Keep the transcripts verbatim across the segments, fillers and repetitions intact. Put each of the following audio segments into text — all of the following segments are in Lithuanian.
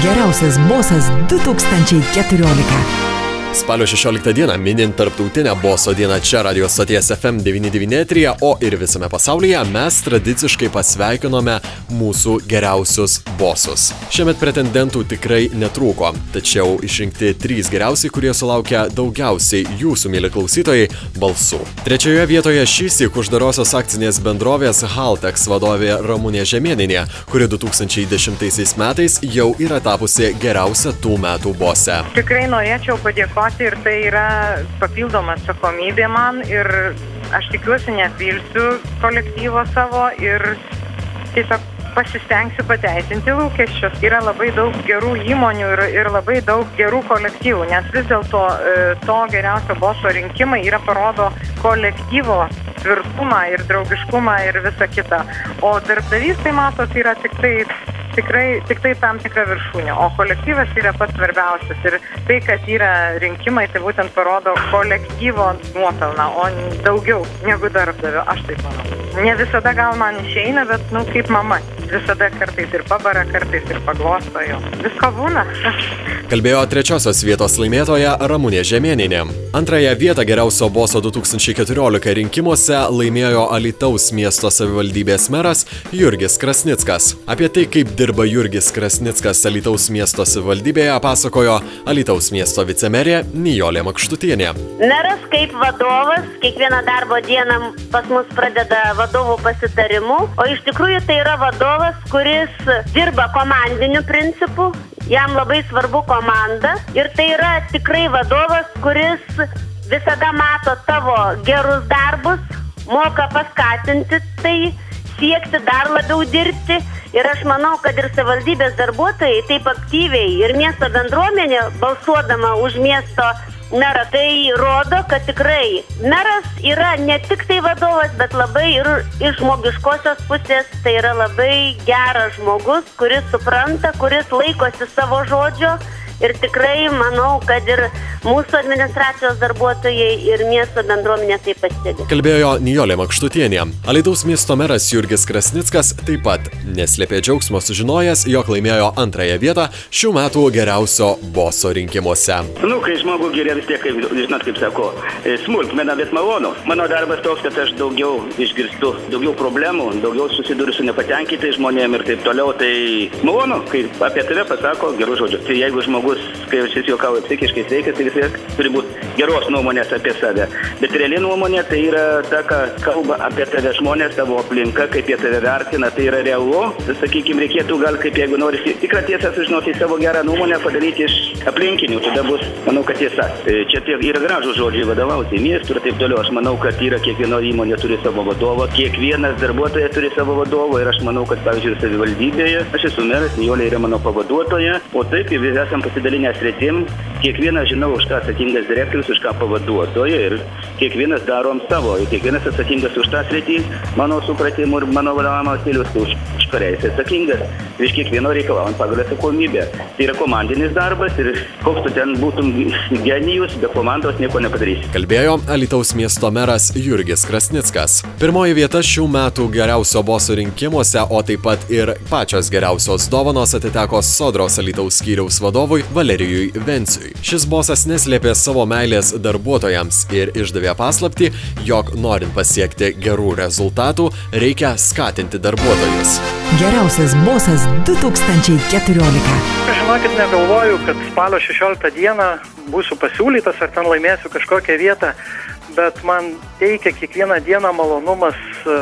Geriausias bosas du tūkstančiai keturiolika. Spalio šešioliktą dieną minint tarptautinę boso dieną čia Radio stoties F M devyni devyni eteryje, o ir visame pasaulyje mes tradiciškai pasveikinome mūsų geriausius bosus. Šiemet pretendentų tikrai netrūko, tačiau išrinkti trys geriausiai, kurie sulaukia daugiausiai jūsų, mėly klausytojai, balsų. Trečioje vietoje šįsyk uždarosios akcinės bendrovės Haltex vadovė Ramunė Žemėnienė, kuri du tūkstančiai dešimtaisiais metais jau yra tapusi geriausia tų metų bose. Tikrai norėčiau padėkoti. Ir tai yra papildoma atsakomybė man ir aš tikiuosi neapvilsiu kolektyvo savo ir tiesiog pasistengsiu pateisinti lūkesčius. Yra labai daug gerų įmonių ir, ir labai daug gerų kolektyvų, nes vis dėlto to geriausio boso rinkimai yra parodo kolektyvo tvirtumą ir draugiškumą ir visą kitą. O darbdavys, tai matot, yra tik tai Tikrai, tik tai tam tikra viršūnė, o kolektyvas yra pats svarbiausias ir tai, kad yra rinkimai, tai būtent parodo kolektyvo nuopelną, o daugiau negu darbdavio, aš taip manau. Ne visada gal man išeina, bet, nu, kaip mama, visada kartais ir pabara, kartais ir paglosto jo. Visko būna. Kalbėjo trečiosios vietos laimėtoja Ramunė Žemėnienė. Antrąją vietą geriausio boso du tūkstančiai keturiolika rinkimuose laimėjo Alytaus miesto savivaldybės meras Jurgis Krasnickas. Apie tai, kaip dirba Jurgis Krasnickas Alytaus miesto savivaldybėje, pasakojo Alytaus miesto vicemerė Nijolė Makštutienė. Meras kaip vadovas kiekvieną darbo dieną pas mus pradeda vadovų pasitarimu, o iš tikrųjų tai yra vadovas, kuris dirba komandiniu principu. Jam labai svarbu komanda ir tai yra tikrai vadovas, kuris visada mato tavo gerus darbus, moka paskatinti tai, siekti dar labiau dirbti. Ir aš manau, kad ir savivaldybės darbuotojai taip aktyviai ir miesto bendruomenė balsuodama už miesto merą, tai rodo, kad tikrai meras yra ne tik tai vadovas, bet labai ir iš žmogiškosios pusės, tai yra labai geras žmogus, kuris supranta, kuris laikosi savo žodžio. Ir tikrai manau, kad ir mūsų administracijos darbuotojai ir miesto bendruomenė tai pastebi. Kalbėjo Nijolė Makštutienė. Alytaus miesto meras Jurgis Krasnickas taip pat neslėpė džiaugsmo sužinojęs, jog laimėjo antrąją vietą šių metų geriausio boso rinkimuose. Nu, kai žmogų giria vis tiek, kaip, žinot, kaip sako, smulkmena, bet malonu. Mano darbas toks, kad aš daugiau išgirstu, daugiau problemų, daugiau susiduriu su nepatenkintai žmonėm ir taip toliau. Tai malonu, kai apie tave pasako gerų žodžių. Tai jeigu žmogus kai šis juokauja psichiškai sveikas, tai vis tiek turi būti geros nuomonės apie save. Bet reali nuomonė tai yra ta, ką kalba apie tave žmonės, tavo aplinka, kaip jie tave vertina, tai yra realu. Sakykime, reikėtų gal, kaip jeigu nori tikrą tiesą sužinoti savo gerą nuomonę, padaryti iš aplinkinių, tada bus, manau, kad tiesa. Čia yra gražų žodžiai vadovauti miestų ir taip toliau. Aš manau, kad yra kiekvieno įmonė turi savo vadovą, kiekvienas darbuotojas turi savo vadovą ir aš manau, kad, pavyzdžiui, savivaldybėje, aš esu meras, Nijolė yra mano pavaduotoja, o taip ir vis esam pasidalinę sritim, kiekvienas žinau, už ką atsakingas direktorius, už ką pavaduotoja ir kiekvienas darom savo, ir kiekvienas atsakingas už tą sritį, mano supratimu ir mano vadovavimo stilius, už, už ką jis atsakingas, iš kiekvieno reikalaujant pagal atsakomybę. Tai yra komandinis darbas ir koks tu ten būtum genijus, be komandos nieko nepadarysi. Kalbėjo Alytaus miesto meras Jurgis Krasnickas. Pirmoji vieta šių metų geriausio boso rinkimuose, o taip pat ir pačios geriausios dovanos atiteko Sodros Alytaus skyriaus vadovui Valerijui Venciui. Šis bosas neslėpė savo meilės darbuotojams ir išdavė paslaptį, jog norint pasiekti gerų rezultatų, reikia skatinti darbuotojus. Geriausias bosas du tūkstančiai keturiolika. Žinokit, negalvoju, kad spalio šešioliktą dieną būsiu pasiūlytas ar ten laimėsiu kažkokią vietą, bet man teikia kiekvieną dieną malonumas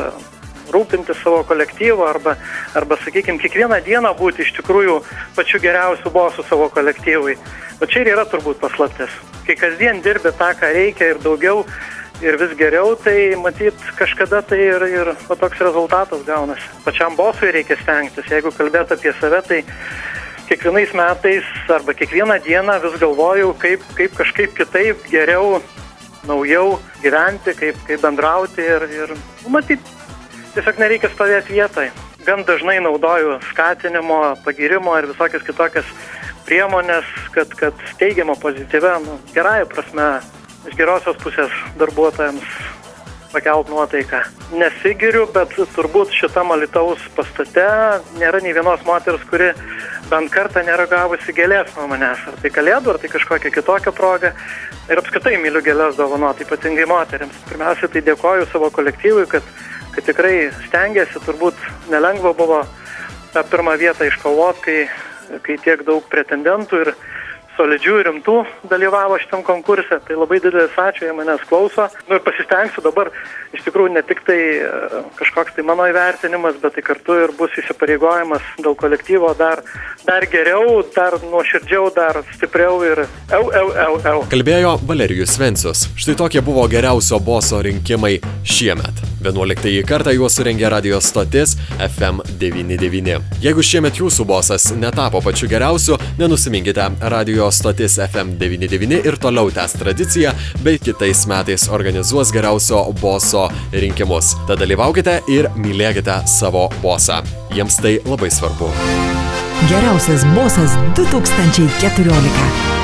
rūpinti savo kolektyvą arba, arba sakykime, kiekvieną dieną būti iš tikrųjų pačiu geriausiu bosu savo kolektyvui. O čia ir yra turbūt paslaptis. Kai kasdien dirbi tą, ką reikia ir daugiau ir vis geriau, tai matyt kažkada tai ir, ir o toks rezultatas gaunasi. Pačiam bosui reikia stengtis. Jeigu kalbėt apie save, tai kiekvienais metais arba kiekvieną dieną vis galvoju, kaip, kaip kažkaip kitaip, geriau, naujau gyventi, kaip, kaip bendrauti ir, ir matyt, tiesiog nereikia stovėti vietoj. Gan dažnai naudoju skatinimo, pagirimo ir visokias kitokias priemonės, kad, kad teigiamo pozityvę, nu, gerąją prasme, iš gerosios pusės darbuotojams pakelt nuotaiką. Nesigiriu, bet turbūt šitam Alytaus pastate nėra nei vienos moters, kuri bent kartą nėra gavusi gėlės nuo manęs. Ar tai kalėdų, ar tai kažkokia kitokia proga. Ir apskritai myliu gėlės dovanoti, ypatingai moteriams. Pirmiausia, tai dėkoju savo kolektyvui, kad, kad tikrai stengiasi, turbūt nelengva buvo tą pirmą vietą iškovot, kai, kai tiek daug pretendentų ir solidžių ir rimtų dalyvavo šitam konkurse. Tai labai didelis ačiū, jie manęs klauso. Nu ir pasistengsiu dabar, iš tikrųjų, ne tik tai kažkoks tai mano įvertinimas, bet tai kartu ir bus įsipareigojimas dėl kolektyvo dar, dar geriau, dar nuoširdžiau, dar stipriau ir eu, eu, eu, eu. Kalbėjo Valerijus Vencius. Štai tokie buvo geriausio boso rinkimai šiemet. vienuoliktąjį kartą juos surengė radio stotis F M devyni devyni. Jeigu šiemet jūsų bosas netapo pačiu geriausiu, nenusiminkite, radio stotis F M devyni devyni ir toliau tęs tradiciją, bei kitais metais organizuos geriausio boso rinkimus. Tad dalyvaukite ir mylėkite savo bosą. Jiems tai labai svarbu. Geriausias bosas du tūkstančiai keturiolika.